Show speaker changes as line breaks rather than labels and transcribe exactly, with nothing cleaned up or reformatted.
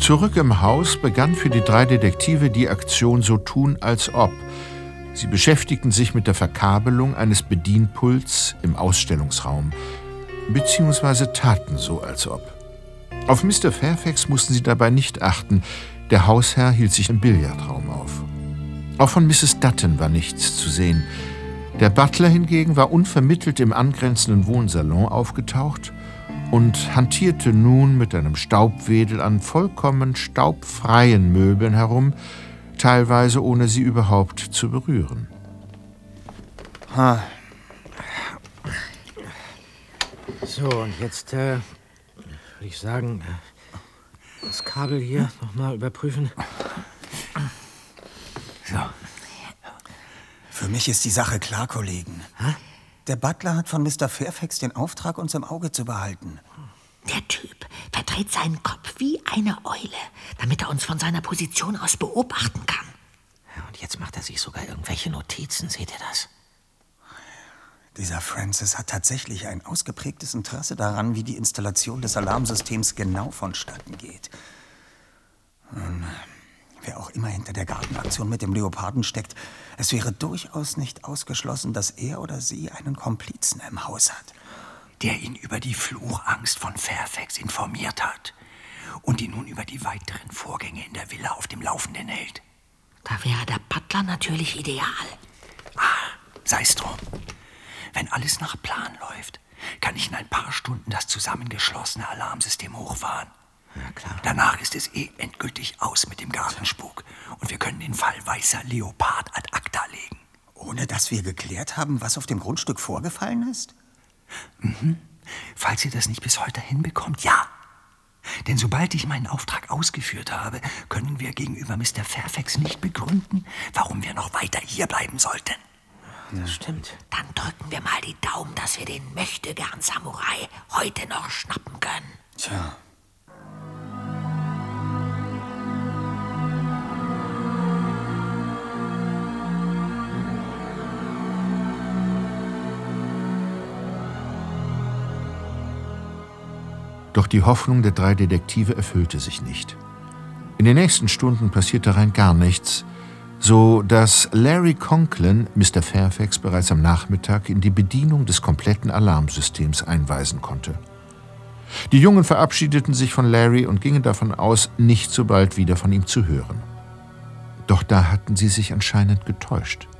Zurück im Haus begann für die drei Detektive die Aktion So tun, als ob. Sie beschäftigten sich mit der Verkabelung eines Bedienpults im Ausstellungsraum, beziehungsweise taten so, als ob. Auf Mister Fairfax mussten sie dabei nicht achten, der Hausherr hielt sich im Billardraum auf. Auch von Misses Dutton war nichts zu sehen. Der Butler hingegen war unvermittelt im angrenzenden Wohnsalon aufgetaucht und hantierte nun mit einem Staubwedel an vollkommen staubfreien Möbeln herum, teilweise ohne sie überhaupt zu berühren.
Ha. So, und jetzt äh, würde ich sagen, äh, das Kabel hier nochmal überprüfen.
So. Für mich ist die Sache klar, Kollegen. Hä? Der Butler hat von Mister Fairfax den Auftrag, uns im Auge zu behalten.
Der Typ verdreht seinen Kopf wie eine Eule, damit er uns von seiner Position aus beobachten kann.
Ja, und jetzt macht er sich sogar irgendwelche Notizen, seht ihr das?
Dieser Francis hat tatsächlich ein ausgeprägtes Interesse daran, wie die Installation des Alarmsystems genau vonstatten geht. Und wer auch immer hinter der Gartenaktion mit dem Leoparden steckt, es wäre durchaus nicht ausgeschlossen, dass er oder sie einen Komplizen im Haus hat.
Der ihn über die Fluchangst von Fairfax informiert hat und ihn nun über die weiteren Vorgänge in der Villa auf dem Laufenden hält.
Da wäre der Butler natürlich ideal.
Ah, sei's drum. Wenn alles nach Plan läuft, kann ich in ein paar Stunden das zusammengeschlossene Alarmsystem hochfahren.
Ja, klar.
Danach ist es eh endgültig aus mit dem Gartenspuk und wir können den Fall Weißer Leopard ad acta legen.
Ohne dass wir geklärt haben, was auf dem Grundstück vorgefallen ist?
Mhm. Falls ihr das nicht bis heute hinbekommt, ja. Denn sobald ich meinen Auftrag ausgeführt habe, können wir gegenüber Mister Fairfax nicht begründen, warum wir noch weiter hierbleiben sollten.
Das stimmt.
Dann drücken wir mal die Daumen, dass wir den Möchtegern-Samurai heute noch schnappen können.
Tja.
Doch die Hoffnung der drei Detektive erfüllte sich nicht. In den nächsten Stunden passierte rein gar nichts, so dass Larry Conklin Mister Fairfax bereits am Nachmittag in die Bedienung des kompletten Alarmsystems einweisen konnte. Die Jungen verabschiedeten sich von Larry und gingen davon aus, nicht so bald wieder von ihm zu hören. Doch da hatten sie sich anscheinend getäuscht.